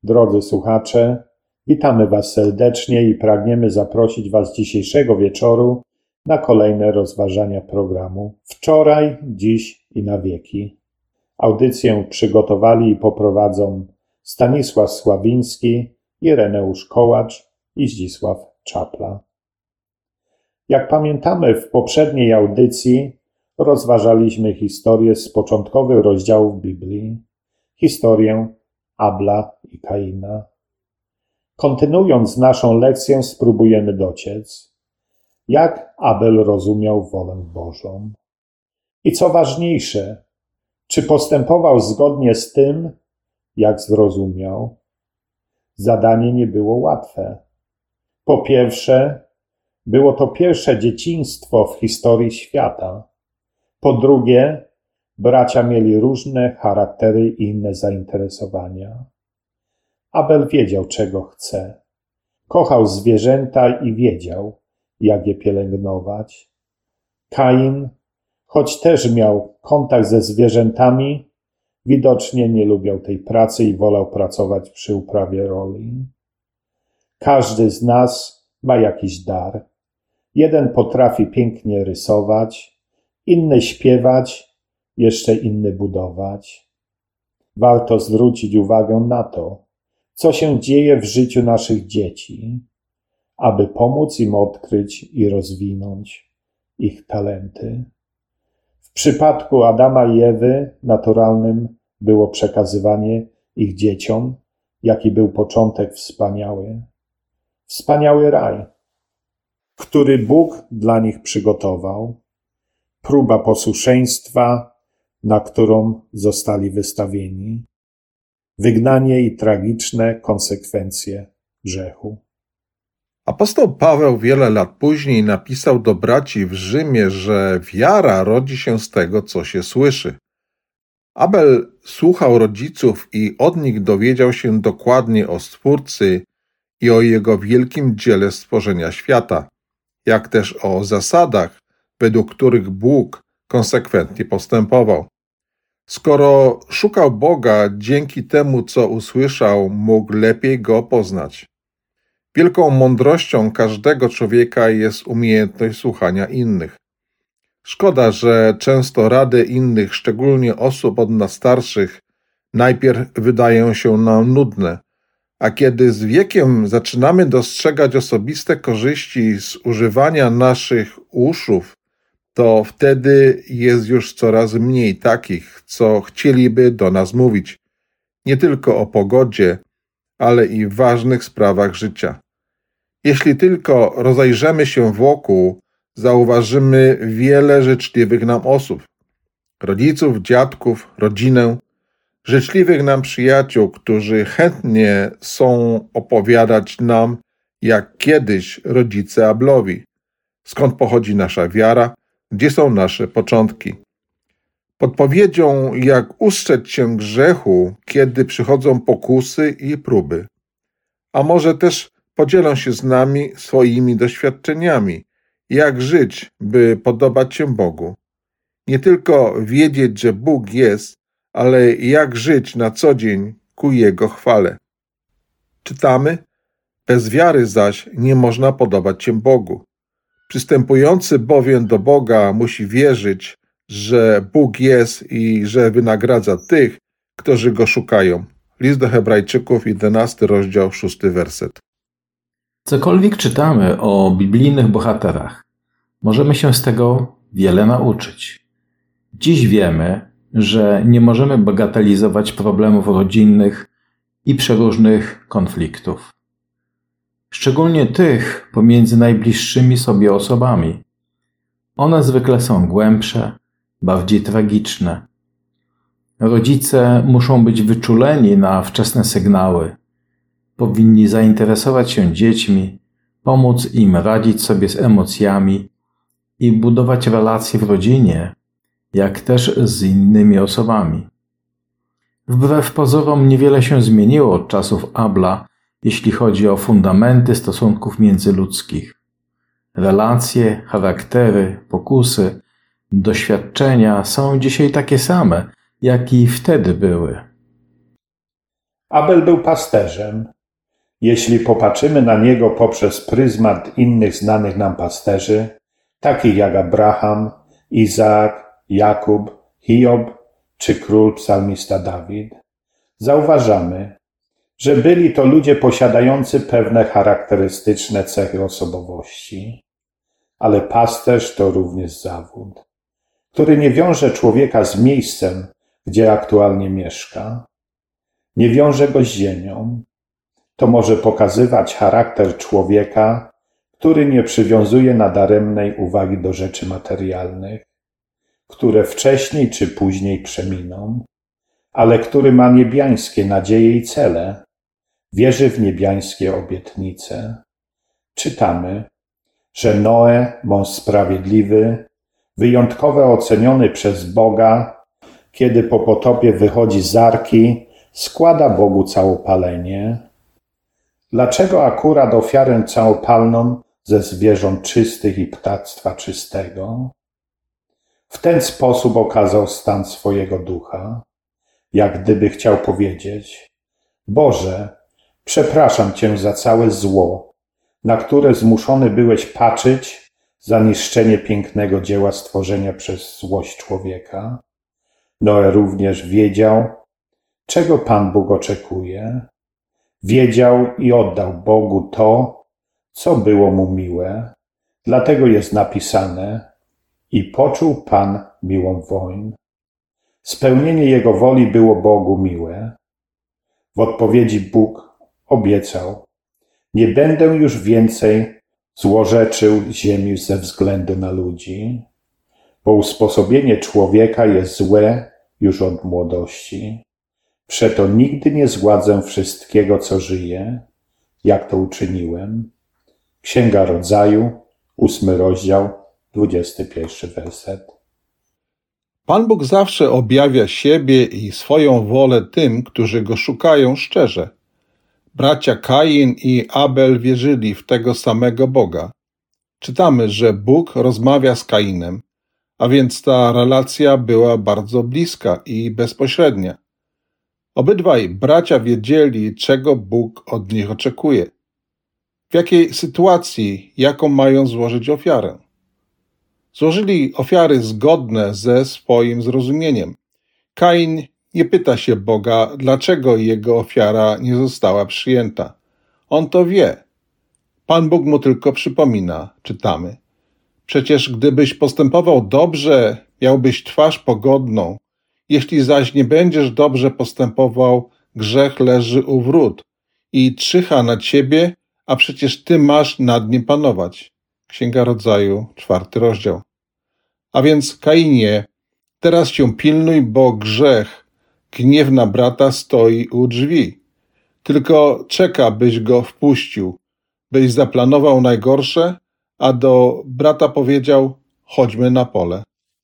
Drodzy słuchacze, witamy Was serdecznie i pragniemy zaprosić Was dzisiejszego wieczoru na kolejne rozważania programu Wczoraj, Dziś i na wieki. Audycję przygotowali i poprowadzą Stanisław Sławiński, Ireneusz Kołacz i Zdzisław Czapla. Jak pamiętamy, w poprzedniej audycji rozważaliśmy historię z początkowych rozdziałów Biblii, historię Abla i Kaina. Kontynuując naszą lekcję, spróbujemy dociec, jak Abel rozumiał wolę Bożą. I co ważniejsze, czy postępował zgodnie z tym, jak zrozumiał? Zadanie nie było łatwe. Po pierwsze, było to pierwsze dzieciństwo w historii świata. Po drugie, bracia mieli różne charaktery i inne zainteresowania. Abel wiedział, czego chce. Kochał zwierzęta i wiedział, jak je pielęgnować. Kain, choć też miał kontakt ze zwierzętami, widocznie nie lubiał tej pracy i wolał pracować przy uprawie roli. Każdy z nas ma jakiś dar. Jeden potrafi pięknie rysować, inny śpiewać, jeszcze inny budować. Warto zwrócić uwagę na to, co się dzieje w życiu naszych dzieci, aby pomóc im odkryć i rozwinąć ich talenty. W przypadku Adama i Ewy naturalnym było przekazywanie ich dzieciom, jaki był początek wspaniały. Wspaniały raj, który Bóg dla nich przygotował, próba posłuszeństwa, na którą zostali wystawieni, wygnanie i tragiczne konsekwencje grzechu. Apostoł Paweł wiele lat później napisał do braci w Rzymie, że wiara rodzi się z tego, co się słyszy. Abel słuchał rodziców i od nich dowiedział się dokładnie o Stwórcy i o jego wielkim dziele stworzenia świata, jak też o zasadach, według których Bóg konsekwentnie postępował. Skoro szukał Boga, dzięki temu, co usłyszał, mógł lepiej Go poznać. Wielką mądrością każdego człowieka jest umiejętność słuchania innych. Szkoda, że często rady innych, szczególnie osób od nas starszych, najpierw wydają się nam nudne, a kiedy z wiekiem zaczynamy dostrzegać osobiste korzyści z używania naszych uszów, to wtedy jest już coraz mniej takich, co chcieliby do nas mówić, nie tylko o pogodzie, ale i w ważnych sprawach życia. Jeśli tylko rozejrzymy się wokół, zauważymy wiele życzliwych nam osób, rodziców, dziadków, rodzinę, życzliwych nam przyjaciół, którzy chętnie są opowiadać nam, jak kiedyś rodzice Ablowi, skąd pochodzi nasza wiara, gdzie są nasze początki. Podpowiedzią, jak ustrzec się grzechu, kiedy przychodzą pokusy i próby. A może też podzielą się z nami swoimi doświadczeniami, jak żyć, by podobać się Bogu. Nie tylko wiedzieć, że Bóg jest, ale jak żyć na co dzień ku Jego chwale. Czytamy: bez wiary zaś nie można podobać się Bogu. Przystępujący bowiem do Boga musi wierzyć, że Bóg jest i że wynagradza tych, którzy Go szukają. List do Hebrajczyków, 11 rozdział, 6 werset. Cokolwiek czytamy o biblijnych bohaterach, możemy się z tego wiele nauczyć. Dziś wiemy, że nie możemy bagatelizować problemów rodzinnych i przeróżnych konfliktów. Szczególnie tych pomiędzy najbliższymi sobie osobami. One zwykle są głębsze, bardziej tragiczne. Rodzice muszą być wyczuleni na wczesne sygnały. Powinni zainteresować się dziećmi, pomóc im radzić sobie z emocjami i budować relacje w rodzinie, jak też z innymi osobami. Wbrew pozorom niewiele się zmieniło od czasów Abla, jeśli chodzi o fundamenty stosunków międzyludzkich. Relacje, charaktery, pokusy, doświadczenia są dzisiaj takie same, jak i wtedy były. Abel był pasterzem. Jeśli popatrzymy na niego poprzez pryzmat innych znanych nam pasterzy, takich jak Abraham, Izaak, Jakub, Hiob czy król psalmista Dawid, zauważamy, że byli to ludzie posiadający pewne charakterystyczne cechy osobowości. Ale pasterz to również zawód, który nie wiąże człowieka z miejscem, gdzie aktualnie mieszka. Nie wiąże go z ziemią. To może pokazywać charakter człowieka, który nie przywiązuje nadaremnej uwagi do rzeczy materialnych, które wcześniej czy później przeminą, ale który ma niebiańskie nadzieje i cele, wierzy w niebiańskie obietnice. Czytamy, że Noe, mąż sprawiedliwy, wyjątkowo oceniony przez Boga, kiedy po potopie wychodzi z arki, składa Bogu całopalenie. Dlaczego akurat ofiarę całopalną ze zwierząt czystych i ptactwa czystego? W ten sposób okazał stan swojego ducha, jak gdyby chciał powiedzieć: Boże, przepraszam Cię za całe zło, na które zmuszony byłeś patrzeć za niszczenie pięknego dzieła stworzenia przez złość człowieka. Noe również wiedział, czego Pan Bóg oczekuje. Wiedział i oddał Bogu to, co było mu miłe. Dlatego jest napisane: i poczuł Pan miłą woń. Spełnienie Jego woli było Bogu miłe. W odpowiedzi Bóg obiecał: nie będę już więcej złorzeczył ziemi ze względu na ludzi, bo usposobienie człowieka jest złe już od młodości. Przeto nigdy nie zgładzę wszystkiego, co żyje, jak to uczyniłem. Księga Rodzaju, 8 rozdział, 21 werset. Pan Bóg zawsze objawia siebie i swoją wolę tym, którzy Go szukają szczerze. Bracia Kain i Abel wierzyli w tego samego Boga. Czytamy, że Bóg rozmawia z Kainem, a więc ta relacja była bardzo bliska i bezpośrednia. Obydwaj bracia wiedzieli, czego Bóg od nich oczekuje. W jakiej sytuacji, jaką mają złożyć ofiarę. Złożyli ofiary zgodne ze swoim zrozumieniem. Kain nie pyta się Boga, dlaczego jego ofiara nie została przyjęta. On to wie. Pan Bóg mu tylko przypomina, czytamy. Przecież gdybyś postępował dobrze, miałbyś twarz pogodną. Jeśli zaś nie będziesz dobrze postępował, grzech leży u wrót i czyha na ciebie, a przecież ty masz nad nim panować. Księga Rodzaju, 4 rozdział. A więc Kainie, teraz się pilnuj, bo grzech, gniew na brata stoi u drzwi. Tylko czeka, byś go wpuścił, byś zaplanował najgorsze, a do brata powiedział: chodźmy na pole.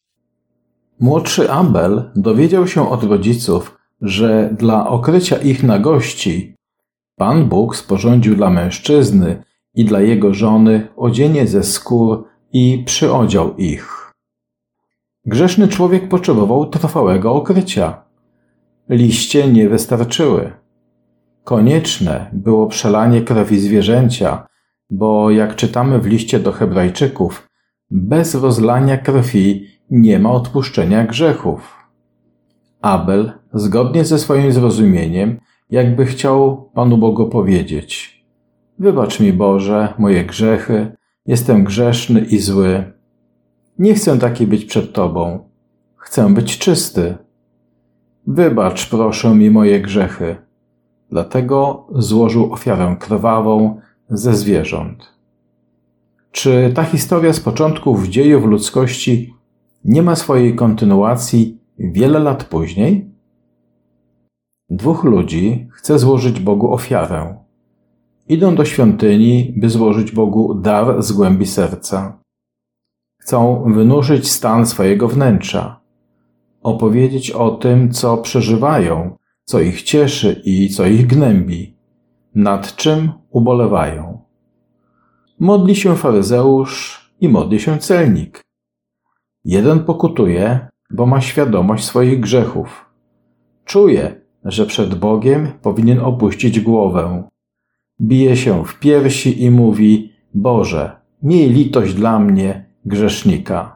Młodszy Abel dowiedział się od rodziców, że dla okrycia ich nagości Pan Bóg sporządził dla mężczyzny i dla jego żony odzienie ze skór i przyodział ich. Grzeszny człowiek potrzebował trwałego okrycia. Liście nie wystarczyły. Konieczne było przelanie krwi zwierzęcia, bo jak czytamy w liście do Hebrajczyków, bez rozlania krwi nie ma odpuszczenia grzechów. Abel, zgodnie ze swoim zrozumieniem, jakby chciał Panu Bogu powiedzieć: wybacz mi, Boże, moje grzechy, jestem grzeszny i zły. Nie chcę taki być przed Tobą. Chcę być czysty. Wybacz, proszę mi, moje grzechy. Dlatego złożył ofiarę krwawą ze zwierząt. Czy ta historia z początków dziejów ludzkości nie ma swojej kontynuacji wiele lat później? 2 ludzi chce złożyć Bogu ofiarę. Idą do świątyni, by złożyć Bogu dar z głębi serca. Chcą wynurzyć stan swojego wnętrza, opowiedzieć o tym, co przeżywają, co ich cieszy i co ich gnębi, nad czym ubolewają. Modli się faryzeusz i modli się celnik. Jeden pokutuje, bo ma świadomość swoich grzechów. Czuje, że przed Bogiem powinien opuścić głowę. Bije się w piersi i mówi: Boże, miej litość dla mnie, grzesznika.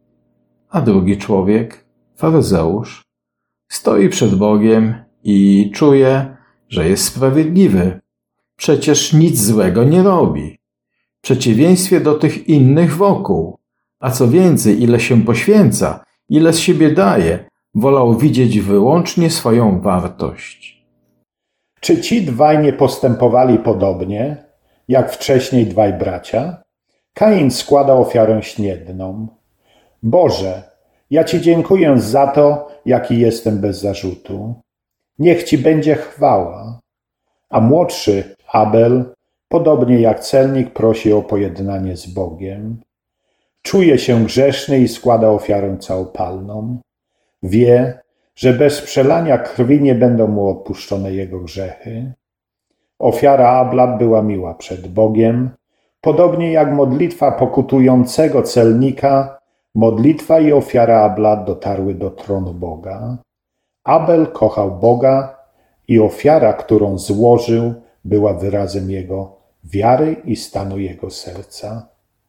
A drugi człowiek, faryzeusz, stoi przed Bogiem i czuje, że jest sprawiedliwy. Przecież nic złego nie robi. W przeciwieństwie do tych innych wokół. A co więcej, ile się poświęca, ile z siebie daje, wolał widzieć wyłącznie swoją wartość. Czy ci dwaj nie postępowali podobnie, jak wcześniej dwaj bracia? Kain składał ofiarę śniedną. Boże, ja Ci dziękuję za to, jaki jestem bez zarzutu. Niech Ci będzie chwała. A młodszy, Abel, podobnie jak celnik, prosi o pojednanie z Bogiem. Czuje się grzeszny i składa ofiarę całopalną. Wie, że bez przelania krwi nie będą mu odpuszczone jego grzechy. Ofiara Abla była miła przed Bogiem, podobnie jak modlitwa pokutującego celnika, modlitwa i ofiara Abla dotarły do tronu Boga. Abel kochał Boga i ofiara, którą złożył, była wyrazem jego wiary i stanu jego serca.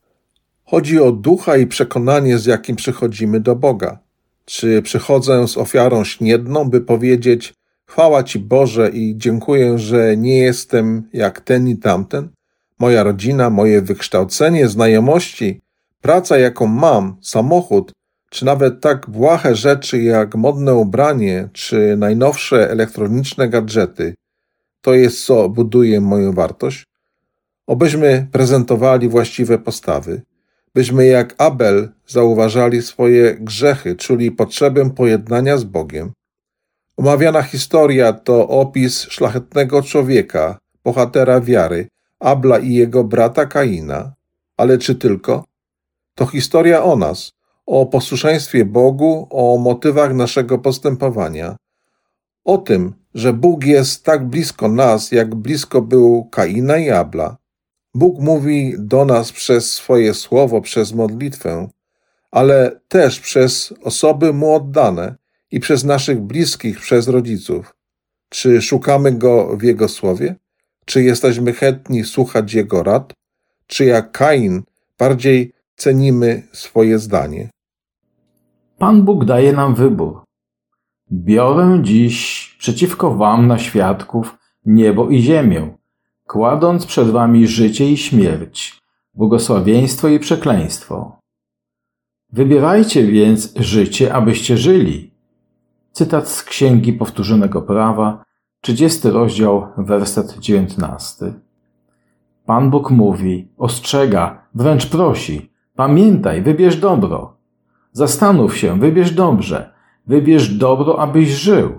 Chodzi o ducha i przekonanie, z jakim przychodzimy do Boga. Czy przychodzę z ofiarą śniedną, by powiedzieć: chwała Ci Boże i dziękuję, że nie jestem jak ten i tamten? Moja rodzina, moje wykształcenie, znajomości, praca jaką mam, samochód, czy nawet tak błahe rzeczy jak modne ubranie, czy najnowsze elektroniczne gadżety, to jest co buduje moją wartość? Obyśmy prezentowali właściwe postawy, byśmy jak Abel zauważali swoje grzechy, czuli potrzebę pojednania z Bogiem. Omawiana historia to opis szlachetnego człowieka, bohatera wiary, Abla i jego brata Kaina. Ale czy tylko? To historia o nas, o posłuszeństwie Bogu, o motywach naszego postępowania. O tym, że Bóg jest tak blisko nas, jak blisko był Kaina i Abla. Bóg mówi do nas przez swoje słowo, przez modlitwę, ale też przez osoby Mu oddane i przez naszych bliskich, przez rodziców. Czy szukamy Go w Jego słowie? Czy jesteśmy chętni słuchać Jego rad? Czy jak Kain bardziej cenimy swoje zdanie? Pan Bóg daje nam wybór. Biorę dziś przeciwko wam na świadków niebo i ziemię, kładąc przed wami życie i śmierć, błogosławieństwo i przekleństwo. Wybierajcie więc życie, abyście żyli. Cytat z Księgi Powtórzonego Prawa, 30 rozdział, werset 19. Pan Bóg mówi, ostrzega, wręcz prosi: pamiętaj, wybierz dobro. Zastanów się, wybierz dobrze. Wybierz dobro, abyś żył.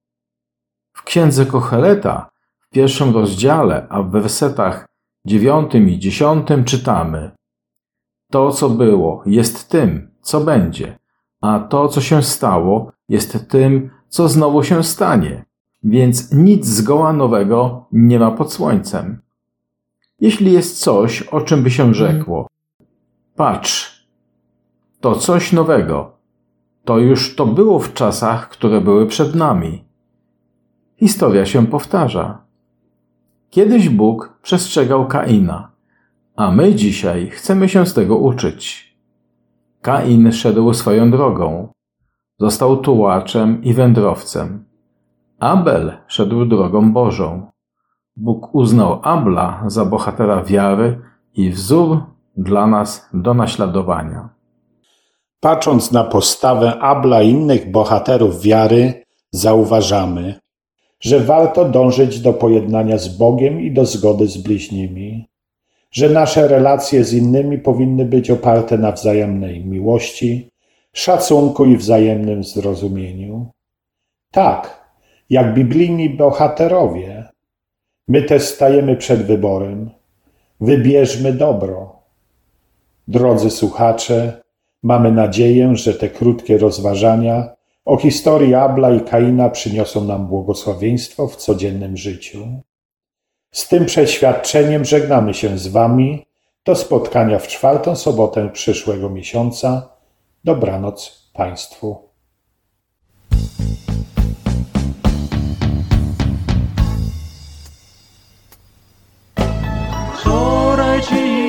W Księdze Kocheleta, w 1 rozdziale, a w wersetach 9 i 10 czytamy: to, co było, jest tym, co będzie, a to, co się stało, jest tym, co znowu się stanie, więc nic zgoła nowego nie ma pod słońcem. Jeśli jest coś, o czym by się rzekło: patrz, to coś nowego, to już to było w czasach, które były przed nami. Historia się powtarza. Kiedyś Bóg przestrzegał Kaina, a my dzisiaj chcemy się z tego uczyć. Kain szedł swoją drogą. Został tułaczem i wędrowcem. Abel szedł drogą Bożą. Bóg uznał Abla za bohatera wiary i wzór dla nas do naśladowania. Patrząc na postawę Abla i innych bohaterów wiary, zauważamy, że warto dążyć do pojednania z Bogiem i do zgody z bliźnimi, że nasze relacje z innymi powinny być oparte na wzajemnej miłości, szacunku i wzajemnym zrozumieniu. Tak, jak biblijni bohaterowie, my też stajemy przed wyborem. Wybierzmy dobro. Drodzy słuchacze, mamy nadzieję, że te krótkie rozważania o historii Abla i Kaina przyniosą nam błogosławieństwo w codziennym życiu. Z tym przeświadczeniem żegnamy się z Wami. Do spotkania w 4. sobotę przyszłego miesiąca. Dobranoc Państwu.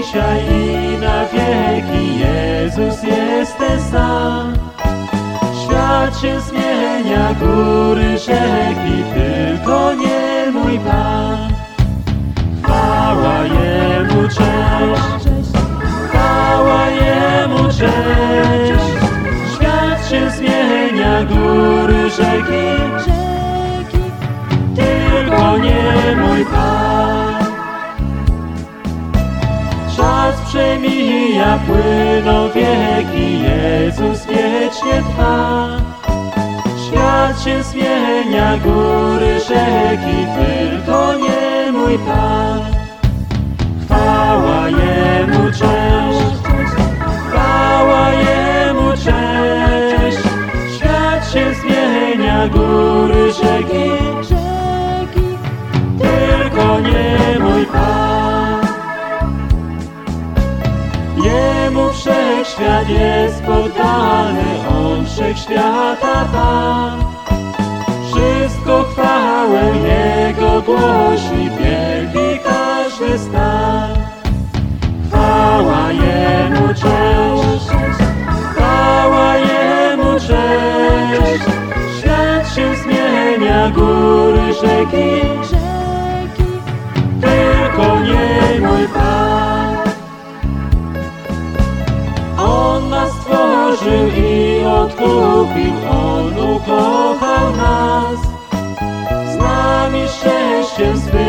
dzisiaj i na wieki, Jezus jest ten sam. Świat się zmienia, góry, rzeki, tylko nie mój Pan. Chwała Jemu, cześć, chwała Jemu, cześć. Świat się zmienia, góry, rzeki, tylko nie mój Pan. Czas przemija, płyną wieki, Jezus wiecznie trwa. Świat się zmienia, góry, rzeki, tylko nie mój Pan. Chwała Jemu, cześć, chwała Jemu, cześć. Świat się zmienia, góry, rzeki, tylko nie mój Pan. Jemu wszechświat jest poddany, On wszechświata Pan. Wszystko chwałę Jego głosi, wielki każdy stan. Chwała Jemu, cześć, chwała Jemu, cześć. Świat się zmienia, góry, rzeki, tylko nie mój Pan. On nas stworzył i odkupił, On ukochał nas. Z nami szczęściem swym